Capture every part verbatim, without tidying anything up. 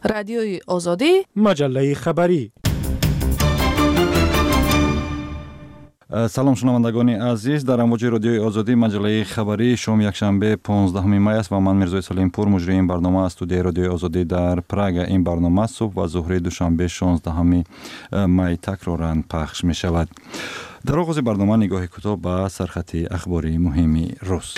رادیوی آزادی، مجله خبری. سلام شنوندگان عزیز، در امواج رادیوی آزادی مجله خبری شام یکشنبه پانزدهم می است و من میرزا سلیم پور مجری این برنامه از استودیوی رادیوی آزادی در پراگ. این برنامه صبح و ظهر دوشنبه شانزدهم می تکرارا پخش می شود. در آغاز برنامه نگاه کوتاه به سرخط اخباری مهمی روز.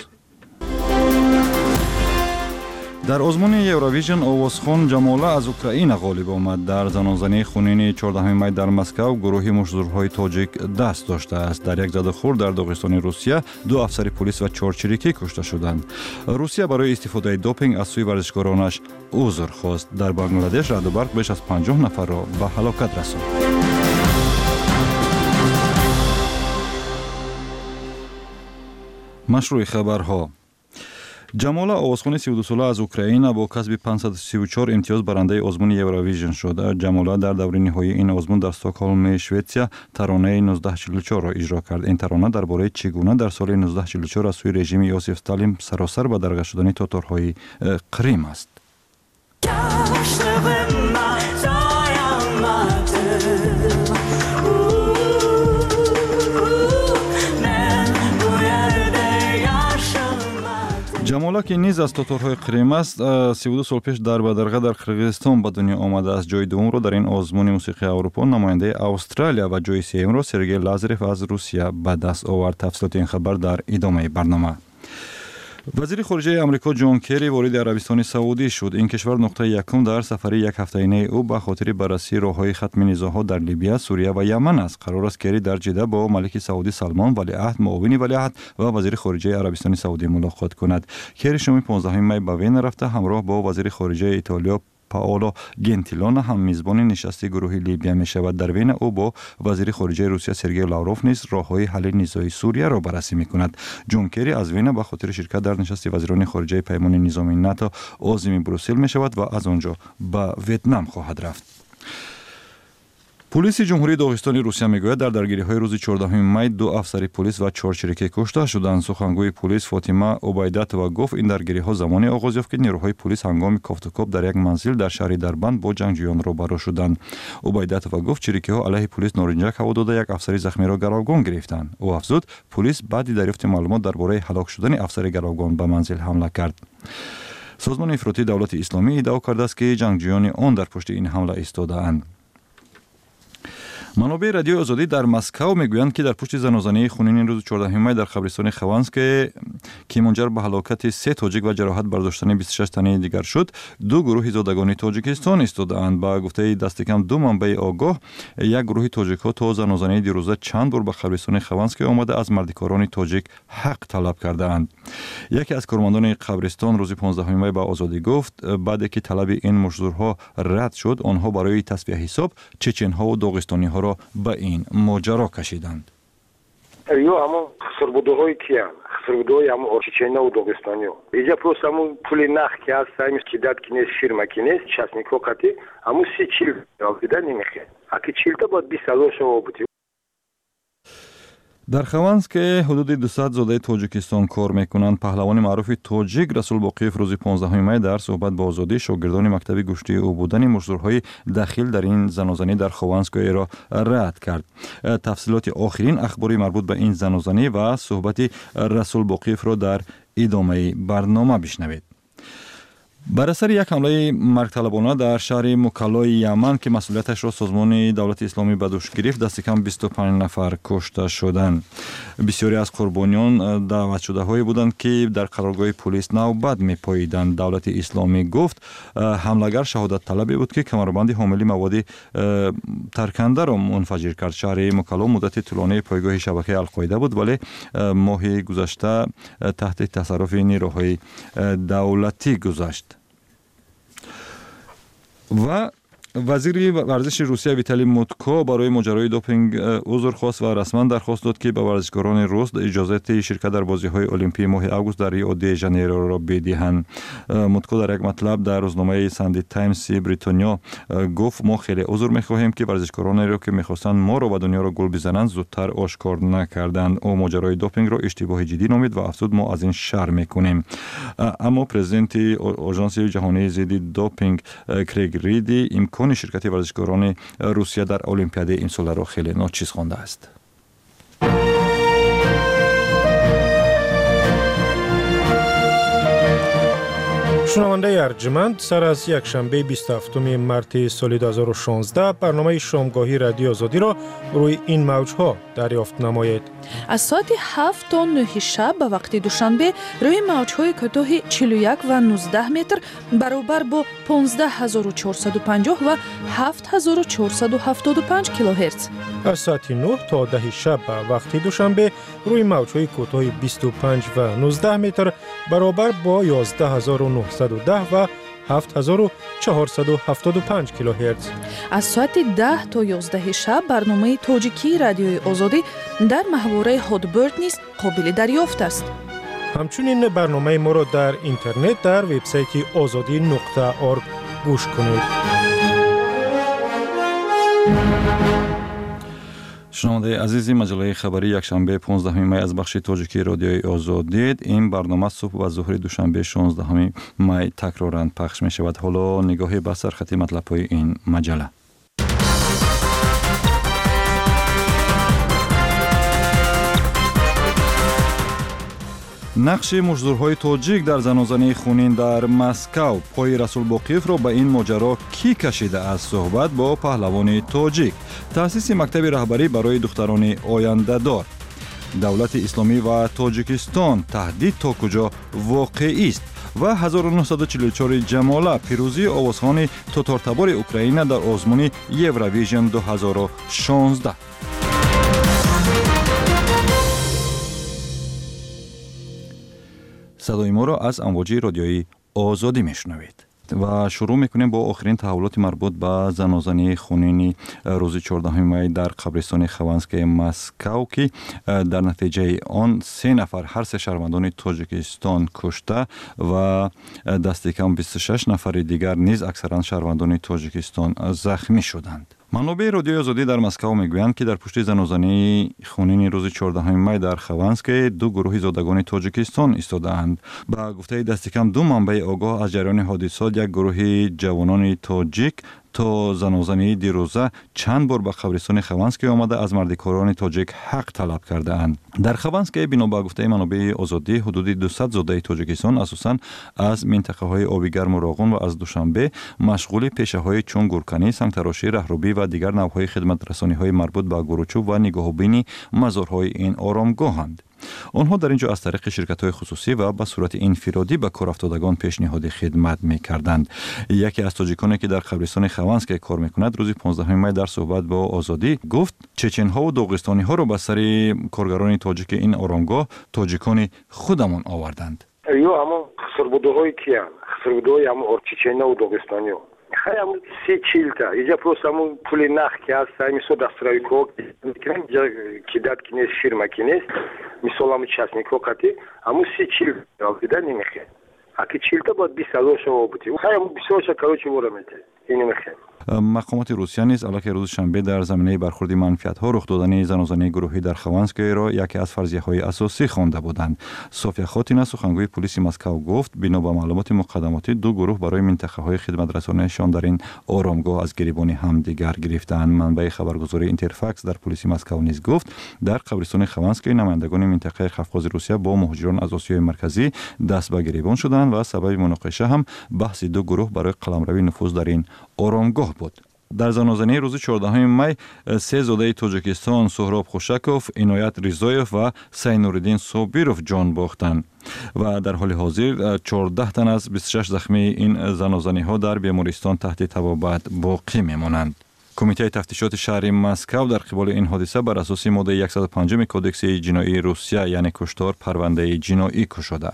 در آزمون یوروویژن آوازخوان جماله از اوکراین غالب آمد. در زنانزنی خونین چهاردهم می در مسکو گروه مشتزورهای تاجیک دست داشته است. در یک زدخور در داغستان روسیه دو افسر پلیس و چهار چریکی کشته شدند. روسیه برای استفاده دوپینگ از سوی ورزشکارانش عذر خواست. در بنگلادش رعد و برق بیش از پنجاه نفر را به هلاکت رساند. مشروع خبرها. جماله آوازخوان سی و دو ساله از اوکراین با کسب پانصد و سی و چهار امتیاز برنده آزمون یوروویژن شد. جماله در دوره نهایی این آزمون در استکهلم شوئدیا ترانه نوزده چهل و چهار را اجرا کرد. این ترانه درباره چگونه در سال نوزده چهل و چهار از سوی رژیم یوسف استالین سراسر به درگیر شدن تاتارهای کریم است. جماله که نیز از تاتارهای کریم است، سی و دو سال پیش در بدرگه در قرقیزستان به دنیا آمده است. جای دوم را در این آزمون موسیقی اروپا نماینده استرالیا و جای سوم را سرگئی لازاروف از روسیه به دست آورد. تفصیلات این خبر در ادامه برنامه. وزیر خارجه آمریکا جان کری وارد عربستان سعودی شد. این کشور نقطه یکم در سفر یک هفته‌ای او به خاطر بررسی راههای ختم نزاع‌ها در لیبیا، سوریه و یمن است. قرار است کری در جده با ملک سعودی سلمان ولیعهد، معاون ولیعهد و وزیر خارجه عربستان سعودی ملاقات کند. کری شام پانزدهم می به وین رفته همراه با وزیر خارجه ایتالیا پائولو گنتیلونی هم میزبان نشست گروه لیبیا می شود. در وین او با وزیر خارجه روسیه سرگئی لاوروف نیز راههای حل نزاع سوریه را بررسی می کند. جان کری از وین به خاطر شرکت در نشست وزیران خارجه پیمان نظامی ناتو عازم بروسل می شود و از آنجا به ویتنام خواهد رفت. پلیس جمهوری داغستان روسیه میگوید در درگیری‌های روز چهاردهم می دو افسر پلیس و چهار چریکی کشته شدند. سخنگوی پلیس فاطمه عبیدتова گفت این درگیری‌ها زمانی آغاز یافت که نیروهای پلیس هنگام کافتوکاپ در یک منزل در شهر دربند با جنگجویان روبرو شدند. عبیدتova گفت چریکی‌ها علیه پلیس نارنجک هوا داده یک افسر زخمی را گروگان گرفتند. او افزود پلیس بعد دریافت معلومات درباره هلاک شدن افسر گروگان به منزل حمله کرد. سازمان افراطی دولت اسلامی ادعا کرده است که جنگجویان آن در پشت این حمله ایستاده‌اند. منابع رادیوی آزادی در مسکو میگویند که در پشت زنازنی خونین روز چهاردهم می در قبرستان خوانسک که منجر به هلاکت سه تاجیک و جراحت برداشتن بیست و شش تن دیگر شد، دو گروه زادگان تاجیکستان ایستاده‌اند. با گفته دست کم دو منبع آگاه، یک گروه تاجیک‌ها تا زنازنی دیروزه چند بار به قبرستان خوانسک آمده از مردکاران تاجیک حق طلب کرده‌اند. یکی از کارمندان قبرستان روز پانزدهم می به آزادی گفت بعد که طلب این مشتزورها رد شد، آنها برای تصفیه حساب چچن‌ها و داغستانی‌ها را به این ماجرا کشیدند. یو اما خسربودوهای کیان خسربودوهای اما چچنا و داغستانیو اینجا پروست همون پول نخ که هست سایمش که داد کنیز فیرما کنیز چشمیکو قطی همون سی چیل آفیده نمیخه اکی چیل تا باید بیست هزار شما بودی. در خوانسک حدود دویست زاده تاجیکستان کار میکنند. پهلوان معروف تاجیک رسول باقیف روز پانزدهم می در صحبت با آزادی شاگردان مکتب گوشتی او بودن مشتزورهای داخل در این زنازنی در خوانسک را رد کرد. تفصیلات آخرین اخباری مربوط به این زنازنی و صحبت رسول باقیف را در ادامه برنامه بشنوید. بر اثر یک حمله مرگطلبانه در شهر مکلای یمن که مسئولیتش را سازمان دولت اسلامی به دوش گرفت، دست کم بیست و پنج نفر کشته شدند. بسیاری از قربانیان دعوت شده هایی بودند که در قرارگاه پلیس نوبت میپاییدند. دولت اسلامی گفت حملهگر شهادت طلبی بود که کمربند حامل مواد ترکنده را منفجر کرد. شهر مکلا مدت طولانی پایگاه شبکه القاعده بود ولی ماه گذشته تحت تصرف نیروهای دولتی گذشت. و وزیر ورزش روسیه ویتالی موتکو برای ماجرای دوپینگ عذر خواست و رسما درخواست داد که به ورزشکاران روس اجازه شرکت در بازی‌های المپیک ماه آگوست در ریو دی ژانیرو را بدهند. موتکو در یک مطلب در روزنامه ساندی تایمز بریتانیا گفت ما خیلی عذر می‌خواهیم که ورزشکارانی را که می‌خواستند ما را و دنیا را گل بزنند زودتر آشکار نکردند. او ماجرای دوپینگ را اشتباه جدی نامید و افزود ما از این شرم می‌کنیم. اما پرزیدنت آژانس جهانی ضد دوپینگ کریگ ریدی امکان شرکت ورزشکاران روسیه در المپیاد این سال را خیلی ناچیز خوانده است. شنونده ارجمند، سر از یک شنبه بیست و هفتم مارس سال دو هزار و شانزده برنامه شامگاهی رادیو آزادی را روی این موج‌ها دریافت نمایید. از ساعت هفت تا نه شب به وقت دوشنبه روی موج‌های کوتاه چهل و یک و نوزده متر برابر با پانزده هزار و چهارصد و پنجاه و هفت هزار و چهارصد و هفتاد و پنج کیلوهرتز. از ساعت نه تا ده شب به وقت دوشنبه روی موج‌های کوتاه بیست و پنج و نوزده متر برابر با یازده هزار و نهصد و ده و هفت هزار و چهارصد و هفتاد و پنج کیلوهرتز. از ساعت ده تا یازده شب برنامه تاجیکی رادیوی آزادی در محوره هادبرد نیز قابل دریافت است. همچنین برنامه ما را در اینترنت در وبسایت آزادی نقطه org گوش کنید. شنونده عزیزی، مجله خبری یکشنبه پانزدهم می از بخش تاجیکی رادیوی آزادی. این برنامه صبح و ظهر دوشنبه شانزدهم می تکرارا پخش می شود. حالا نگاهی به سرخط مطلب‌های این مجله. نقش مزدورهای تاجیک در زنازنی خونین در مسکو. پای رسول باقیف را به این ماجرا کی کشیده است؟ صحبت با پهلوان تاجیک. تأسیس مکتب رهبری برای دختران آینده دار. دولت اسلامی و تاجیکستان تهدید تا کجا واقعی است؟ و هزار و نهصد و چهل و چهار جماله پیروزی آوازخوان تاتارتبار اوکراین در آزمون یورویژن دو هزار و شانزده. صدای ما را از امواج رادیویی آزادی میشنوید و شروع میکنیم با آخرین تحولات مربوط به زنازنی خونین روز چهاردهم می در قبرستان خوانسکی مسکو که در نتیجه آن سه نفر هر سه شهروندان تاجیکستان کشته و دست کم بیست و شش نفر دیگر نیز اکثرا شهروندان تاجیکستان زخمی شدند. منابع رادیوی آزادی در مسکو میگویند که در پشت زنازنی خونین روز چهاردهم می در خوانسک دو گروه زادگان تاجیکستان ایستاده‌اند. با گفته دست کم دو منبع آگاه از جریان حادثات، یک گروه جوانان تاجیک تا زنازنی دیروزه چند بار به قبرستان خوانسک آمده از مردکاران تاجیک حق طلب کرده اند. در خوانسک بنا به گفته منابع آزادی حدود دویست زاده تاجیکستان اساساً از منطقه های آبی گرم و راغون و از دوشنبه مشغول پیشه های چون گورکنی، سنگتراشی، رهروی و دیگر نوع خدمت رسانی های مربوط به گروچوب و نگاهبینی مزارهای این آرامگاهند. آنها در اینجا از طریق شرکت‌های خصوصی و به صورت انفرادی به کارافتادگان پیشنهاد خدمت می‌کردند. یکی از تاجیکانی که در قبرستان خوانسک کار می‌کند روز پانزدهم می در صحبت با آزادی گفت چچن‌ها و داغستانی‌ها را به سر کارگران تاجیک این آرامگاه تاجیکان خودمان آوردند. یو اما خسربودوهای کیان خسربودوهای اما اور چچنا و داغستانی‌ها خیلی سی چیلتا اینجا پروست همون پول نخ که هست میسو دسترای کوک میکنم اینجا کداد کنیز شیر مکینیز میسو همون چسنی کوکاتی همون سی چیل بیده نمیخواه اکی چیلتا باید بیست هزار شما بودی خیلی همون بیست هزار کروچی بوره میده این نمیخواه. مقامات روسیه نیز علاوه روز شنبه در زمینه برخورد منفیت‌ها رخ دادن زنازنی گروهی در خوانسک را یکی از فرضیه‌های اساسی خوانده بودند. صوفیا خاتینا سخنگوی پلیس مسکو گفت بنا به معلومات مقدماتی دو گروه برای منطقه‌های خدمت رسانیشان در این آرامگاه از گریبان همدیگر گرفتند. منبع خبرگزاری اینترفاکس در پلیس مسکو نیز گفت در قبرستان خوانسک نمایندگان منطقه قفقاز روسیه با مهاجران از آسیای مرکزی دست به گریبان شدند و سبب مناقشه هم بحث دو گروه برای قلمروی نفوذ در این آرامگاه بود. در زنازنی روز چهاردهم می سه زاده تاجیکستان سهراب خوشکوف، عنایت رضایف و سینوردین صابیروف جان باختند و در حال حاضر چهارده تن از بیست و شش زخمی این زنازنی ها در بیمارستان تحت طبابت باقی میمانند. کمیته تفتیشات شهری مسکو در قبال این حادثه بر اساس ماده صد و پنج کدکس جنایی روسیه یعنی کشتار پرونده جنایی گشوده است.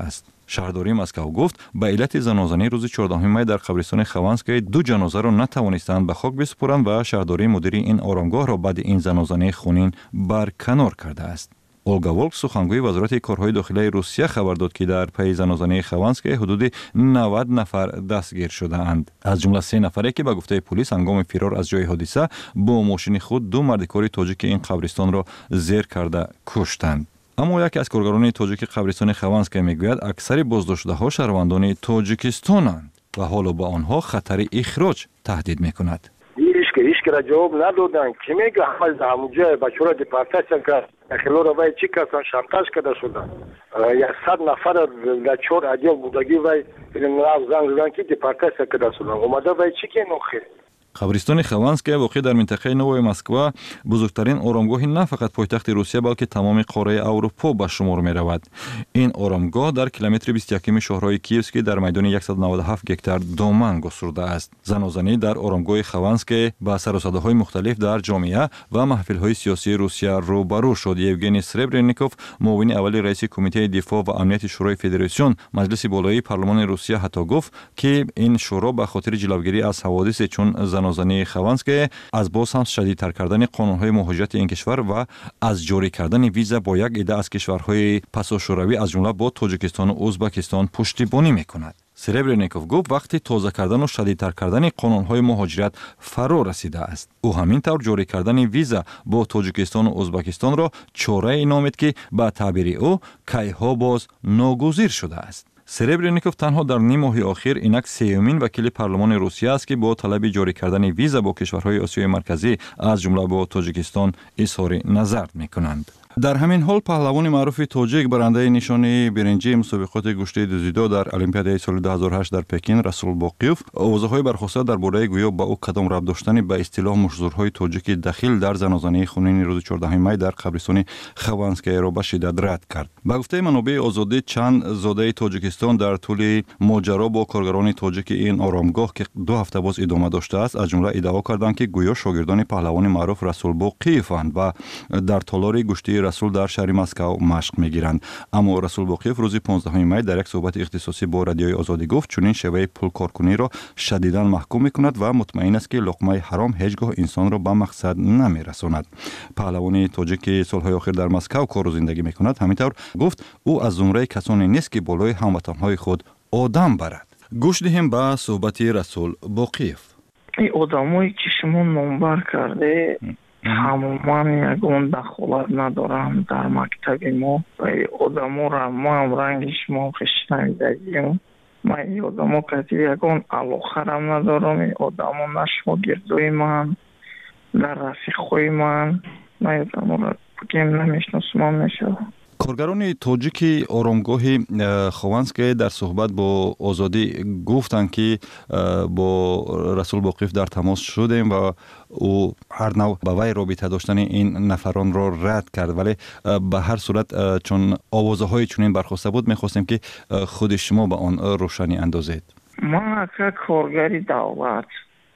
шаҳрдории Москав гуфт ба иллати занозании рӯзи чордахуми май дар қабристони Хованское ду ҷанозаро натавонистанд ба хок бисупуранд ва шаҳрдории мудири ин оромгоҳро баъди ин занозании хунин барканор кардааст. Олга Волк сухангӯи вазорати корҳои дохилияи Русия хабар дод, ки дар пайи занозании Хованское ҳудуди навад нафар дастгир шудаанд. Аз ҷумла се нафаре, ки ба гуфтаи полис ҳангоми фирор аз ҷои ҳодиса бо мошини худ ду мардикори тоҷики ин қабристонро зер карда куштанд. аммо яке аз коргарони тоҷики қабристони Хованское мегӯяд, аксари боздоштшудаҳо шаҳрвандони Тоҷикистонанд ва ҳоло ба онҳо хатари ихроҷ таҳдид мекунад. Ишкара ҷавоб надоданд. Ки мега ҳама ҳамуҷа бачора депортация кард. Ахилора вай чӣ касан шантаж карда шуданд. Яксад нафар дар чор отдел будаги вай занг задан ки депортация карда шуданд. Омада вай чӣ кен охир? қабристони Хованское воқеъ дар минтақаи Новая Москва бузургтарин оромгоҳи на фақат пойтахти Русия, балки тамоми қораи Аврупо ба шумор меравад. Ин оромгоҳ дар километри бисту якуми шоҳрои Киевский дар майдони яксад навод ҳафт гектар доман гусурдааст. Занозанӣ дар оромгоҳи Хованское ба саросадаҳои мухталиф дар ҷомеа ва маҳфилҳои сиёсии Русия рӯбарӯ шуд. Евгений Сребренников, муовини аввали раиси Кумитаи дифоъ ва амнияти шӯрои Федератсион Маҷлиси болоии парлумони Русия ҳатто гуфт, ки ин шӯро ба хотири ҷилавгирӣ аз ҳаводисе чун занозании Хованское аз боз ҳам шадидтар кардани қонунҳои муҳоҷирати ин кишвар ва аз ҷорӣ кардани виза бо як идда аз кишварҳои пасошӯравӣ аз ҷумла бо Тоҷикистону Узбекистон пуштибонӣ мекунад. Сребренников гуфт, вақти тоза кардану шадидтар кардани қонунҳои муҳоҷират фаро расидааст. ӯ ҳамин тавр ҷорӣ кардани виза бо Тоҷикистону Узбекистонро чорае номид, ки ба таъбири ӯ кайҳо боз ногузир шудааст. Серебренников танҳо дар ним моҳи охир инак сеюмин вакили парлумони Русия аст, ки бо талаби ҷорӣ кардани виза бо кишварҳои Осиёи марказӣ аз ҷумла бо Тоҷикистон изҳори назар мекунанд. дар ҳамин ҳол паҳлавони маъруфи тоҷик барандаи нишони биринҷии мусобиқоти гӯштии дузидо дар олимпиадаи соли ду ҳазору ҳашт дар Пекин Расул Боқиев овозаҳои бархоста дар бораи гӯё ба ӯ кадом рабт доштани ба истилоҳ мушзурҳои тоҷики дахил дар занозании хунини рӯзи чордахуми май дар қабристони Хованскоеро ба шиддат рад кард. Ба гуфтаи манобеи озодӣ, чанд зодаи Тоҷикистон дар тӯли моҷаро бо коргарони тоҷики ин оромгоҳ, ки ду ҳафта боз идома доштааст, аз ҷумла иддао карданд, ки гӯё шогирдони паҳлавони маъруф Расул Боқиеванд ва дар толори гӯштии Расул дар шаҳри Москав машқ мегиранд. Аммо Расул Боқиев рӯзи понздаҳуми май дар як суҳбати ихтисосӣ бо радиои Озодӣ гуфт, чунин шеваи пулкоркуниро шадидан маҳкум мекунад ва мутмаин аст, ки луқмаи ҳаром ҳеҷ гоҳ инсонро ба мақсад намерасонад. Паҳлавони тоҷики солҳои охир дар Москав кору зиндагӣ мекунад. Ҳамин тавр гуфт, ӯ аз зумраи касоне нест, ки болои ҳамватанҳои худ одам барад. гӯш диҳем ба суҳбати Расул Боқиев. ин одамое ки шумо номбар карде ҳамуман ягон дахолат надорам дар мактаби мо. Одаморо ман ранги шумо хишнавидагим. Ман ин одамо кати ягон алоқарам надорам. Ин одамо на шогирдои ман, на рафиқҳои ман. Ман одаморо бигем намешносам мешавам. коргарони тоҷики оромгоҳи Хованское дар суҳбат бо Озодӣ гуфтанд, ки бо Расул Боқиев дар тамос шудем ва ӯ ҳар нав ба вай робита доштани ин нафаронро рад кард, вале ба ҳар сурат чун овозаҳои чунин бархоста буд, мехостем, ки худи шумо ба он рӯшанӣ андозед. ман ака коргари давлат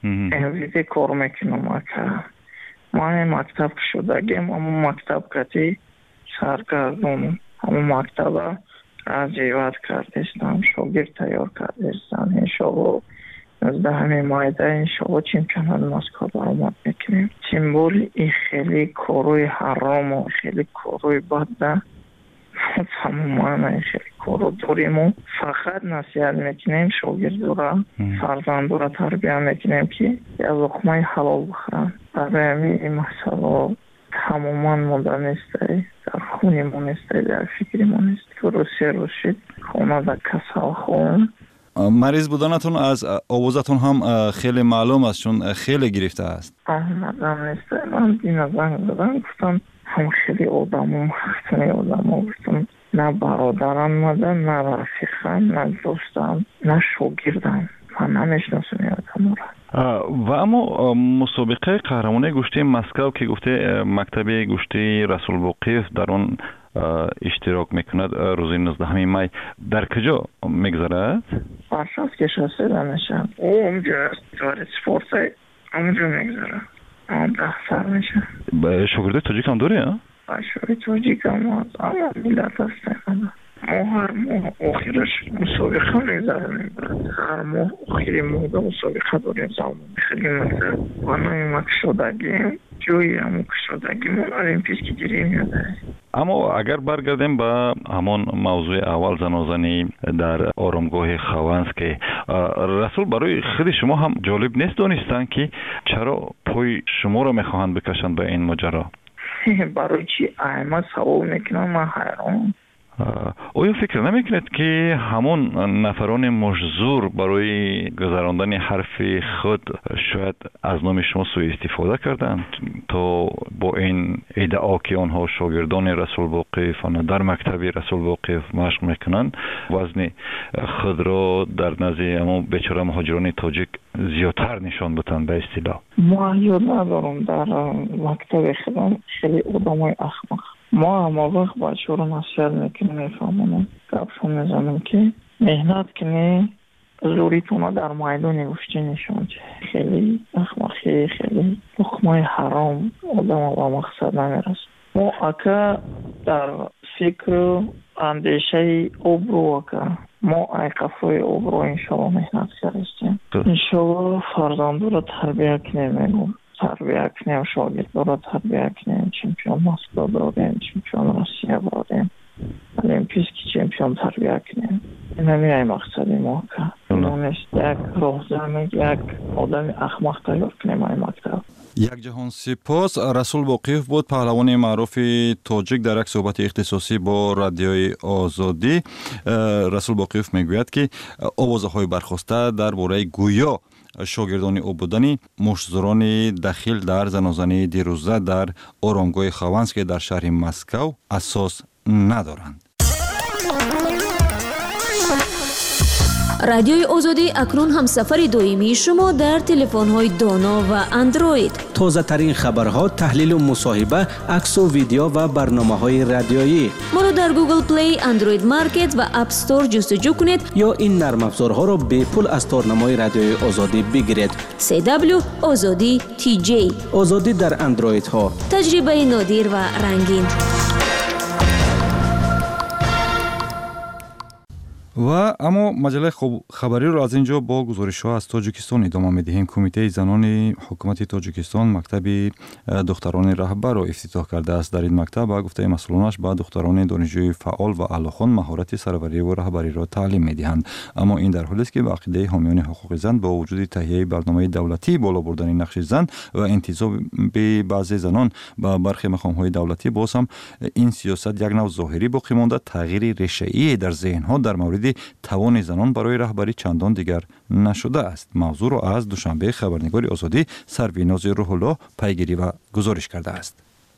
эмризе кор мекунам. ака ман мактаб шудагем, аммо мактаб кати саргардон ҳамон мактаба раҷиват кардестам, шогирд тайёр кардестам. иншоалло нуздаҳуми майда иншоалло чемпионати Москва баромад мекунем. тим более ин хеле корҳои ҳарому хеле корҳои бадда тамоман ин хеле корҳо дорему. фақат насиҳат мекунем шогирдора, фарзандора тарбия мекунем, ки як луқмаи ҳалол бихӯранд. барои ҳамин ин масъала тамоман монда нестай, дар хуни мо нестай, дар фикри мо нест. русия рушид хонада касалхон. мариз буданатон аз овозатон ҳам хеле маълум аст, чун хеле гирифтааст. аҳмадам нестай. ман дина занг задам, гуфтам ҳам хеле одамо махтани одамо, гуфтам на бародарам мадан, на рафиқам, на дӯстам, на шогирдам. ман намешносам ин одаморо. ва аммо мусобиқаи қаҳрамонии гӯштии Москав, ки гуфте мактаби гӯштии Расул Боқиев дар он иштирок мекунад рӯзи нуздаҳуми май, дар куҷо мегзарад? варшавский шоссе данешам. онҷо аст. дворец спорта онҷо мегзарад. он даҳ сар меша. шогирди тоҷик ҳам дорӣ? шогирди тоҷик ҳам аст. аммо миллат ҳастем. ما هر ماه آخرش مسابقه میذاریم. هر ماه آخری ماه مسابقه داریم. زمان خیلی مطلب و نمیمد شدگیم جوی همون شدگیمون المپیسکی گیریم یاده. اما اگر برگردیم به همان موضوع اول زنازنی در آرامگاه خوانسک، رسول برای خود شما هم جالب نیست دانستن که چرا پای شما را میخواهند بکشند به این ماجرا؟ برای چی احمد سوال میکنم؟ من حیران. آیا فکر نمیکنید که همون نفران مجزور برای گذراندن حرف خود شاید از نام شما سوء استفاده کردند تا با این ادعا که آنها شاگردان رسول واقف در مکتب رسول واقف مشق میکنند وزن خود را در نزد اما بیچاره مهاجران تاجیک زیادتر نشان بدن به اصطلاح؟ ما یاد ندارم در مکتب خودم خیلی آدمای احمق. ما هم وقت بچه رو نصیحت میکنیم میفهمونم گپشون میزنیم که مهنت کنی زوریتون در میدان گوشتی نشون چه خیلی اخمخی خیلی لقمه حرام آدم با مقصد نمیرسه. ما اکا در فکر اندیشه اوبرو اکا ما ای قفوی اوبرو انشاءالله مهنت کردیم انشاءالله فرزندو رو تربیه کنیم تربیه کنیم شاگردو رو تربیه کنیم چمپیون مسکو برادیم چمپیون روسیه برادیم المپیسکی چمپیون تربیه کنیم. این همیه مقصدی ما که نونست یک روزنه یک آدم احمق تیار کنیم این مکتب. یک جهان سپاس. رسول واقف بود پهلوان معروف تاجیک در یک صحبت اختصاصی با رادیوی آزادی. رسول واقف میگوید که آوازهای برخاسته درباره گویا شاگردان او بودن مشتزران دخیل در زنازنی دیروزه در آرامگاه خوانسک در شهر مسکو اساس ندارند. رادیوی آزادی اکنون هم سفر دویمی شما در تلفن‌های دانا و اندروید. تازه ترین خبرها، تحلیل و مصاحبه، عکس و ویدیو و برنامه‌های رادیویی. ما رو در گوگل پلی، اندروید مارکت و اپ استور جستجو کنید یا این نرم افزارها رو به پول از تارنمای رادیوی آزادی بگیرید. سی دبلیو آزادی تی جی. آزادی در اندروید ها. تجربه نادر و رنگین. و اما مجله خبری رو از اینجا با گزارش ها از تاجیکستان ادامه میدهیم. کمیته زنان حکومت تاجیکستان مکتب دختران رهبر رو افتتاح کرده است. در این مکتب با گفته مسئولانش با دختران دانشجوی فعال و اعلیخوان مهارت سروری و رهبری را تعلیم میدهند. اما این در حالی است که به عقیده حامیان حقوق زن با وجود تهیه برنامه دولتی بالا بردن نقش زن و انتساب به بعضی زنان به برخی مقام های دولتی باز هم این سیاست یک نوع ظاهری باقی مانده، تغییر ریشه‌ای در ذهن ها در مورد توان زنان برای رهبری چندان دیگر نشده است. موضوع را از دوشنبه خبرنگار آزادی سرویناز روح الله پیگیری و گزارش کرده است.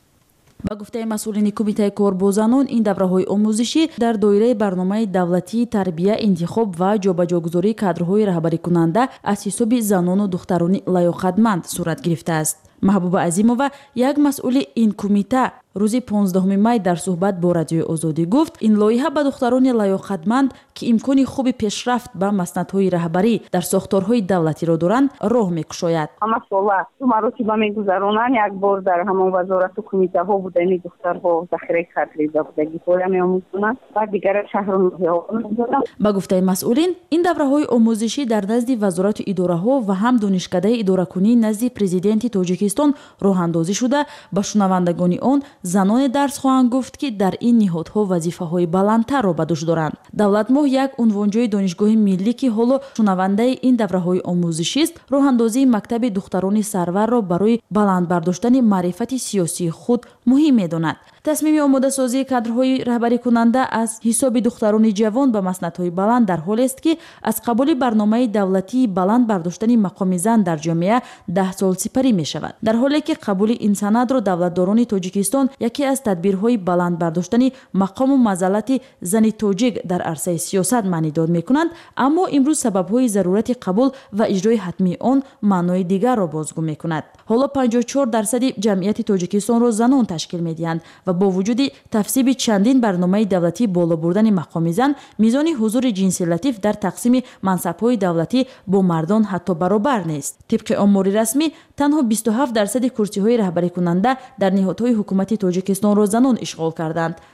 با گفته مسئولین کمیته کار با زنان، این دوره‌های آموزشی در دایره برنامه دولتی تربیت، انتخاب و جابجاگذاری کادرهای رهبری کننده از حساب زنان و دختران لیاقتمند صورت گرفته است. محبوبه عظیمова یک مسئول این کمیته روز پانزدهم می در صحبت با رادیوی آزادی گفت این لایحه به دختران لیاقتمند که امکان خوب پیشرفت به مسندهای رهبری در ساختارهای دولتی را دارند راه می‌گشاید. مسئولا تو مراتب می‌گذرانند یک بار در همان وزارت و کمیته ها بودن دخترها ذخیره کادری بودگی پایه آموزشان و دیگر شهرها. با گفته مسئولین این دوره‌های آموزشی در نزد وزارت و اداره‌ها و هم دانشکده اداره‌کنی نزد پرزیدنت تاجیکستان راه اندازی شده به شنوندگان آن زنان درس خواهند گفت که در این نهادها وظیفه‌های بلندتر را به دوش دارند. دولت ماه یک عنوانجوی دانشگاه ملی که حالا شنونده این دوره‌های آموزشی است، راه اندازی مکتب دختران سرور را برای بلند برداشتن معرفت سیاسی خود مهم می‌داند. تصمیم آماده سازی کادرهای رهبری کننده از حساب دختران جوان به مسندهای بلند در حالی است که از قبول برنامه دولتی بلند برداشتن مقام زن در جامعه ده سال سپری می شود. در حالی که قبول این سند را دولتداران تاجیکستان یکی از تدبیرهای بلند برداشتن مقام و منزلت زن تاجیک در عرصه سیاست معنی داد می کنند، اما امروز سببهای ضرورت قبول و اجرای حتمی آن معنای دیگر را بازگو می کند. حالا پنجاه و چهار درصد جمعیت تاجیکستان را زنان تشکیل می دهند و با وجود تفسیب چندین برنامه دولتی بالا بردن مقام زن، میزان حضور جنسی لطیف در تقسیم منصب‌های دولتی با مردان حتی برابر نیست. طبق آمار رسمی تنها بیست و هفت درصد کرسی‌های رهبری کننده در نهادهای حکومتی تاجیکستان را زنان اشغال کردند.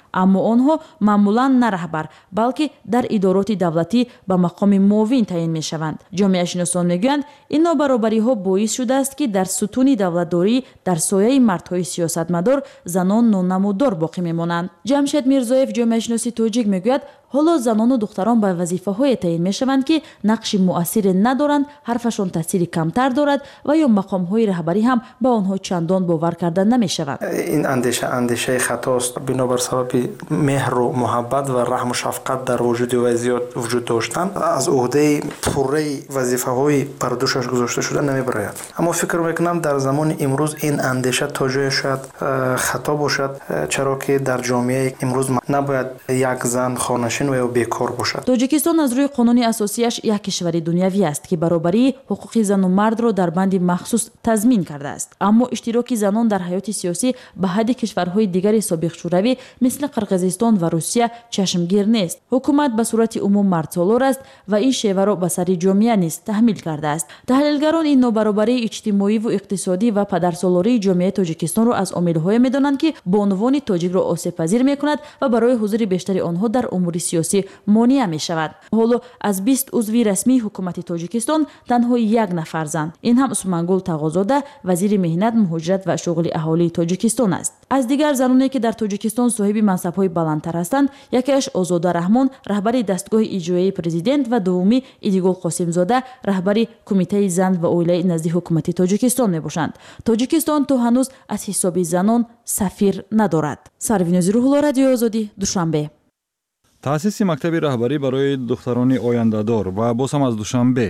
аммо онҳо маъмулан на раҳбар балки дар идороти давлатӣ ба мақоми муовин таъин мешаванд. ҷомеашиносон мегӯянд ин нобаробариҳо боис шудааст ки дар сутуни давлатдорӣ дар сояи мардҳои сиёсатмадор занон нонамуддор боқӣ мемонанд. ҷамшед мирзоев ҷомеашиноси тоҷик мегӯяд ҳоло занону духтарон ба вазифаҳое таъин мешаванд ки нақши муассире надоранд, ҳарфашон таъсири камтар дорад ва ё мақомҳои раҳбарӣ ҳам ба онҳо чандон бовар карда намешавад. ин андеша андешаи хатост. бинобар сабаби меҳру муҳаббат ва раҳму шафқат дар вуҷуди вай зиёд вуҷуд доштан аз уҳдаи пурраи вазифаҳои бар душаш гузошта шуда намебарояд. аммо фикр мекунам дар замони имрӯз ин андеша то ҷое шояд хато бошад, чаро ки дар ҷомеаи имрӯз набояд як зан хонашин ва бекор бошад. тоҷикистон аз рӯи қонуни асосияш як кишвари дунявӣ аст ки баробарии ҳуқуқи зану мардро дар банди махсус тазмин кардааст. аммо иштироки занон дар ҳаёти сиёсӣ ба ҳадди кишварҳои дигари собиқшӯравӣ мисли қирғизистон ва русия чашмгир нест. ҳукумат ба сурати умум мардсолор аст ва ин шеваро ба сари ҷомеа низ таҳмил кардааст. таҳлилгарон ин нобаробарии иҷтимоиву иқтисодӣ ва падарсолории ҷомеаи тоҷикистонро аз омилҳое медонанд ки бонувони тоҷикро осебпазир мекунад ва барои ҳузури бештари онҳо дар умури сиёсӣ монеа мешавад. ҳоло аз бист узви расмии ҳукумати тоҷикистон танҳо як нафар зан, ин ҳам Усмангул Тағозода, вазири меҳнат, муҳоҷират ва шуғли аҳолии тоҷикистон аст. аз дигар заноне ки дар тоҷикистон соҳиби мансабҳои баландтар ҳастанд, якеаш Озода Раҳмон, раҳбари дастгоҳи иҷроии президент ва дуввуми Идигул Қосимзода, раҳбари кумитаи зан ва оилаи назди ҳукумати тоҷикистон мебошанд. тоҷикистон то ҳанӯз аз ҳисоби занон сафир надорад. Сарвинози Рӯҳулло, Радиои Озодӣ, Душанбе. таъсиси мактаби раҳбарӣ барои духтарони ояндадор ва боз ҳам аз Душанбе.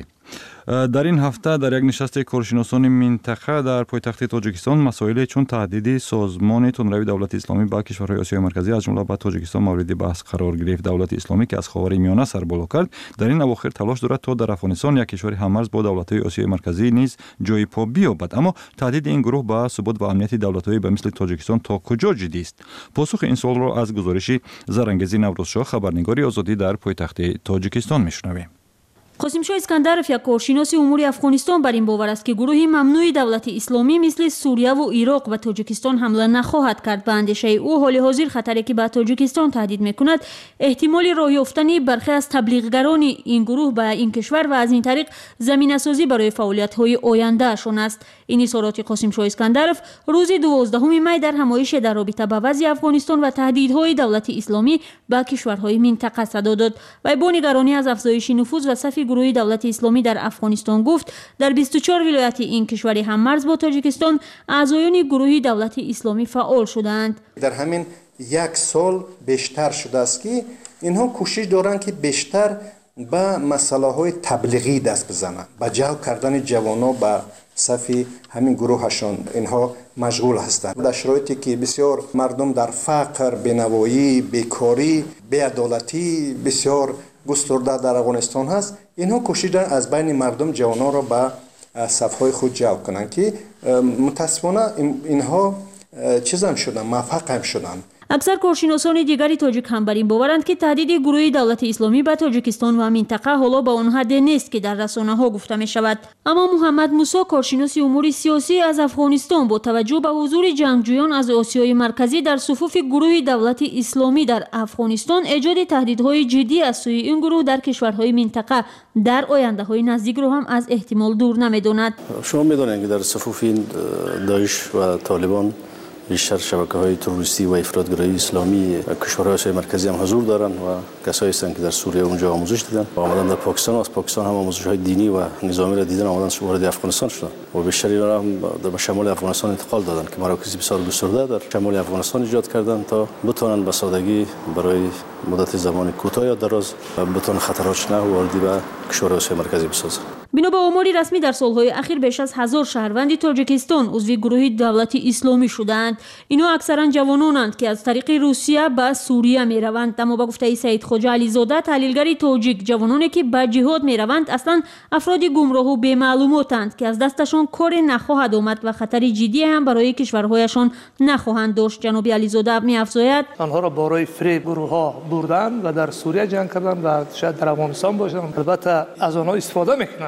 дар ин ҳафта дар як нишасти коршиносони минтақа дар пойтахти тоҷикистон масоиле чун таҳдиди созмони тунравии давлати исломӣ ба кишварҳои осиёи марказӣ аз ҷумла ба тоҷикистон мавриди баҳс қарор гирифт. давлати исломӣ ки аз ховари миёна сар боло кард, дар ин авохир талош дорад то дар Афғонистон як кишвари ҳаммарз бо давлатҳои осиёи марказӣ низ ҷои по биёбад. аммо таҳдиди ин гурӯҳ ба субут ва амнияти давлатҳои ба мисли тоҷикистон то куҷо ҷиддист? посухи ин суолро аз гузориши Зарангези Наврӯзшоҳ, хабарнигори Озодӣ дар пойтахти тоҷикистон мешунавем. қосимшоҳ Искандаров, як коршиноси умури Афғонистон, бар ин бовар аст ки гурӯҳи мамнӯи давлати исломӣ мисли Сурияву Ироқ ба Тоҷикистон ҳамла нахоҳад кард. ба андешаи ӯ ҳоли ҳозир хатаре ки ба Тоҷикистон таҳдид мекунад, эҳтимоли роҳ ёфтани бархе аз таблиғгарони ин гурӯҳ ба ин кишвар ва аз ин тариқ заминасозӣ барои фаъолиятҳои ояндаашон аст. ин изҳороти Қосимшоҳ Искандаров рӯзи дувоздаҳуми май дар ҳамоише дар робита ба вазъи Афғонистон ва таҳдидҳои давлати исломӣ ба кишварҳои минтақа садо дод. вай бо нигаронӣ аз афзоиши нуфуз ва сафи гурӯҳи давлати исломӣ дар Афғонистон гуфт, дар бисту чор вилояти ин кишвари ҳаммарз бо Тоҷикистон аъзоёни гурӯҳи давлати исломӣ фаъол шудаанд. дар ҳамин як сол бештар шудааст ки инҳо кӯшиш доранд ки бештар ба масъалаҳои таблиғӣ даст бизананд, ба ҷалб кардани ҷавонон ба сафи ҳамин гурӯҳашон инҳо машғул ҳастанд. дар шароите ки бисёр мардум дар фақр, бенавоӣ, бекорӣ, беадолатӣ бисёр густурда дар Афғонистон ҳаст, инҳо кӯшиш доранд аз байни мардум ҷавононро ба сафҳои худ ҷалб кунанд ки мутаассифона инҳо чизам шуданд, муваффақ ҳам шуданд. аксар коршиносони дигари тоҷик ҳам бар ин боваранд ки таҳдиди гурӯҳи давлати исломӣ ба Тоҷикистон ва минтақа ҳоло ба он ҳадде нест ки дар расонаҳо гуфта мешавад. аммо Муҳаммад Мусо, коршиноси умури сиёсӣ аз Афғонистон, бо таваҷҷӯҳ ба ҳузури ҷангҷӯён аз Осиёи марказӣ дар суфуфи гурӯҳи давлати исломӣ дар Афғонистон, эҷоди таҳдидҳои ҷиддӣ аз сӯи ин гурӯҳ дар кишварҳои минтақа дар ояндаҳои наздикро ҳам аз эҳтимол дур намедонад. шумо медонед ки дар суфуфи Доиш ва Толибон بیشتر شبکه‌های تروریستی و افراطگرایی اسلامی کشورهای آسیای مرکزی هم حضور دارند و کسایی هستند که در سوریه اونجا آموزش دیدن و آمدن در پاکستان و از پاکستان هم آموزش‌های دینی و نظامی را دیدن آمدن وارد افغانستان شدن و بیشتر اینا هم در شمال افغانستان انتقال دادن که مراکز بسیار گسترده در شمال افغانستان ایجاد کردن تا بتوانند به سادگی برای مدت زمان کوتاه یا دراز بتوانند خطرات نه واردی به کشورهای آسیای مرکزی بسازند. бино ба омори расмӣ дар солҳои ахир беш аз ҳазор шаҳрванди Тоҷикистон узви гурӯҳи давлати исломӣ шудаанд. инҳо аксаран ҷавононанд ки аз тариқи Русия ба Сурия мераванд. аммо ба гуфтаи Саидхоҷа Ализода, таҳлилгари тоҷик, ҷавононе ки ба ҷиҳод мераванд аслан афроди гумроҳу бемаълумотанд ки аз дасташон коре нахоҳад омад ва хатари ҷиддие ҳам барои кишварҳояшон нахоҳанд дошт. ҷаноби Ализода меафзояд: онҳоро борои фиреб гурӯҳҳо бурданд ва дар Сурия ҷанг карданд ва шояд дар Афғонистон бошанд. албатта аз онҳо истифода мекунанд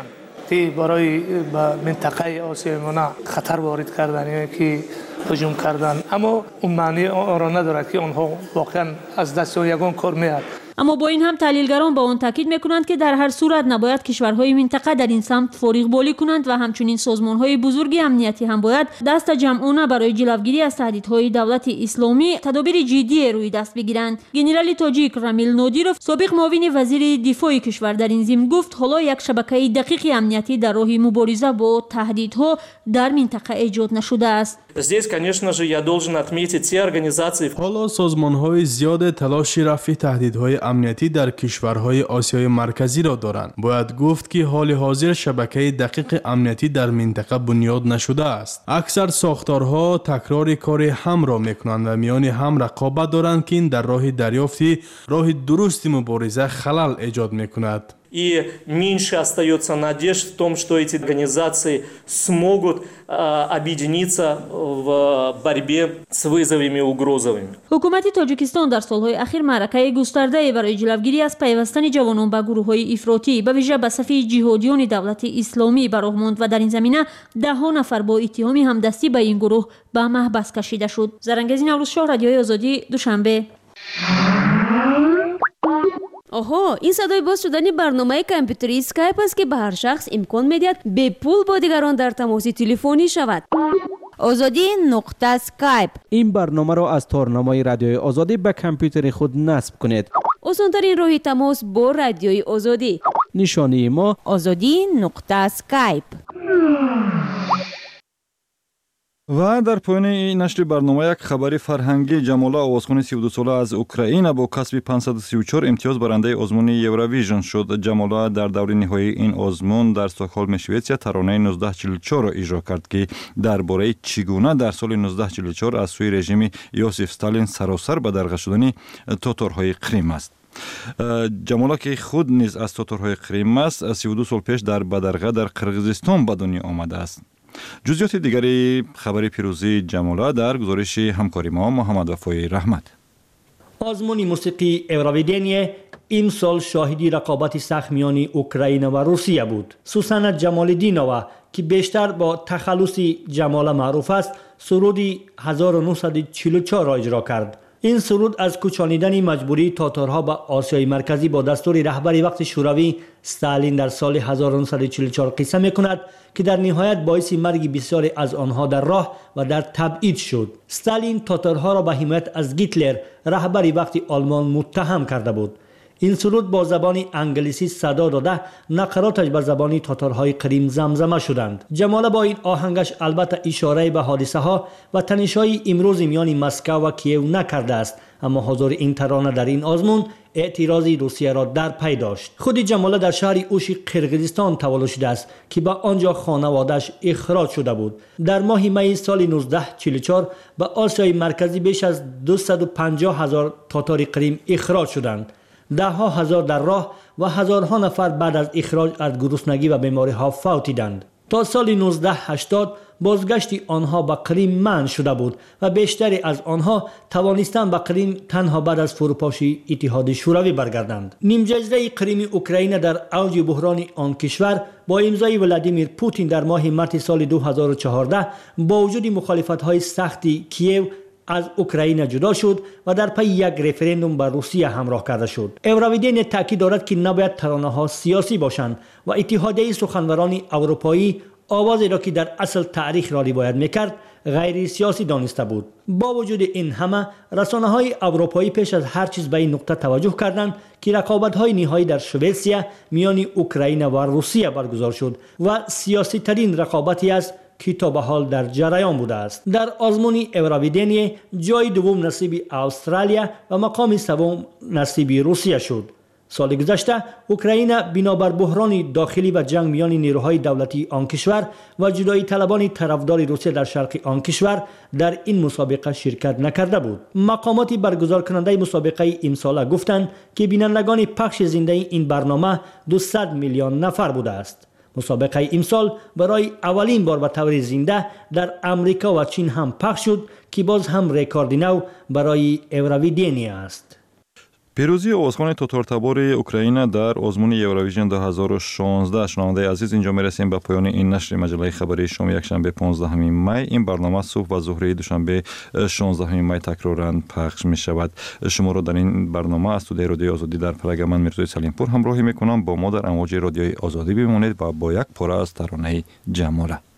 قطعی برای منطقه آسیای ما خطر وارد کردن یا که هجوم کردن، اما اون معنی آن را ندارد که آنها واقعا از دست یگان کار میاد. اما با این هم تحلیلگران با آن تاکید میکنند که در هر صورت نباید کشورهای منطقه در این سمت فریق بولی کنند و همچنین سازمانهای بزرگ امنیتی هم باید دست جمعانه برای جلوگیری از تهدیدهای دولت اسلامی تدابیر جدی روی دست بگیرند. گنرال تاجیک رامیل نادیروف، سابق معاون وزیر دفاع کشور، در این ضمن گفت حالا یک شبکه دقیق امنیتی در راه مبارزه با تهدیدها در منطقه ایجاد نشده است. حالا سازمان‌های زیاد تلاش رفع تهدیدهای امنیتی در کشورهای آسیای مرکزی را دارند. باید گفت که حال حاضر شبکه دقیق امنیتی در منطقه بنیاد نشده است. اکثر ساختارها تکرار کار هم را می‌کنند و میان هم رقابت دارند که این در راه دریافتی راه درست مبارزه خلل ایجاد می‌کند. И меньше остается надежд в том, что эти организации смогут э, объединиться в борьбе с вызовами и угрозами. حکومت تاجیکستان در سالهای اخیر معرکه گسترده برای جلوگیری از پیوستن جوانان به گروه‌های افراطی به ویژه به صف جهادیان دولت اسلامی به راه ماند و در این زمینه ده ها نفر با اتهام همدستی به این گروه به محبس کشیده شد. زرنگزی نوروزشاه، رادیوی آزادی، دوشنبه. آها، این صدای باز شدن برنامه کامپیوتری اسکایپ است که به هر شخص امکان میدهد به پول با دیگران در تماس تلفنی شود. آزادی نقطه اسکایپ. این برنامه را از تارنمای رادیوی آزادی به کامپیوتر خود نصب کنید. آسان‌ترین راه تماس با رادیوی آزادی. نشانی ما آزادی نقطه اسکایپ. و در پایان نشر برنامه یک خبری فرهنگی. جماله آوازخوان سی و دو ساله از اوکراین با کسب پانصد و سی و چهار امتیاز برنده آزمون یوروویژن شد. جماله در دور نهایی این آزمون در استکهلم سوئیسیا ترانه نوزده چهل و چهار را اجرا کرد که درباره چگونه در سال نوزده چهل و چهار از سوی رژیم یوسف استالین سراسر به درگیر شدن تاتارهای کریم است. جماله که خود نیز از تاتارهای کریم است، سی و دو سال پیش در بدرگه در قرقیزستان به دنیا آمده است. جزئیات دیگری خبری پیروزی جماله در گزارش همکاری ما محمد وفای رحمت. آزمون موسیقی ایورویدن امسال شاهدی رقابت سخت میان اوکراین و روسیه بود. سوسن جمالدینова که بیشتر با تخلص جماله معروف است، سرودی هزار و نهصد و چهل و چهار را اجرا کرد. این سرود از کوچانیدن مجبوری تاتارها به آسیای مرکزی با دستور رهبری وقت شوروی استالین در سال هزار و نهصد و چهل و چهار قصه می‌کند که در نهایت باعث مرگ بسیاری از آنها در راه و در تبعید شد. استالین تاتارها را به حمایت از هیتلر رهبری وقت آلمان متهم کرده بود. این سرود با زبان انگلیسی صدا داده نقراتش به زبان تاتارهای کریم زمزمه شدند. جماله با این آهنگش البته اشاره به حادثه ها و تنش‌های امروز میان مسکو و کیو نکرده است، اما حضور این ترانه در این آزمون اعتراضی روسیه را در پی داشت. خود جماله در شهر اوشی قرقیزستان تولد شده است که به آنجا خانواده‌اش اخراج شده بود. در ماه می سال نوزده چهل و چهار به آسیای مرکزی بیش از دویست و پنجاه هزار تاتار کریم اخراج شدند. ده ها هزار در راه و هزارها نفر بعد از اخراج از گرسنگی و بیماری ها فوتیدند. تا سال نوزده هشتاد بازگشت آنها به کریم منع شده بود و بیشتری از آنها توانستند به کریم تنها بعد از فروپاشی اتحاد شوروی برگردند. نیم جزیره کریم اوکراین در اوج بحران آن کشور با امضای ولادیمیر پوتین در ماه مارس سال دو هزار و چهارده با وجود مخالفت‌های سختی کیو از اوکراین جدا شد و در پی یک رفراندوم با روسیه همراه کرده شد. ایورویدن تاکید دارد که نباید ترانه‌ها سیاسی باشند و اتحادیه سخنوران اروپایی آوازی را که در اصل تاریخ را روایت میکرد غیر سیاسی دانسته بود. با وجود این همه رسانه‌های اروپایی پیش از هر چیز به این نکته توجه کردند که رقابت‌های نهایی در سوئیسیا میان اوکراین و روسیه برگزار شد و سیاسی ترین رقابتی است که تا به حال در جریان بوده است. در آزمون ایورویدن جای دوم نصیب استرالیا و مقام سوم نصیب روسیه شد. سال گذشته اوکراین بنابر بحران داخلی و جنگ میان نیروهای دولتی آن کشور و جدایی طلبان طرفدار روسیه در شرق آن کشور در این مسابقه شرکت نکرده بود. مقامات برگزار کننده مسابقه امساله گفتند که بینندگان پخش زنده این برنامه دویست میلیون نفر بوده است. مسابقه امسال برای اولین بار به طور زنده در امریکا و چین هم پخش شد که باز هم رکورد نو برای ایورویدن است. پیروزی آوازخوان تاتارتبار اوکراین در آزمون یوروویژن دو هزار و شانزده. شنونده عزیز، اینجا میرسیم به پایان این نشر مجله خبری شام یکشنبه پانزدهم می. این برنامه صبح و ظهر دوشنبه شانزدهم می تکرارا پخش می شود. شما را در این برنامه از استودیوی رادیوی آزادی در پراگ من میرزا سلیمپور همراهی میکنم. با ما در امواج رادیوی آزادی بمانید و با یک پاره از ترانه جماله.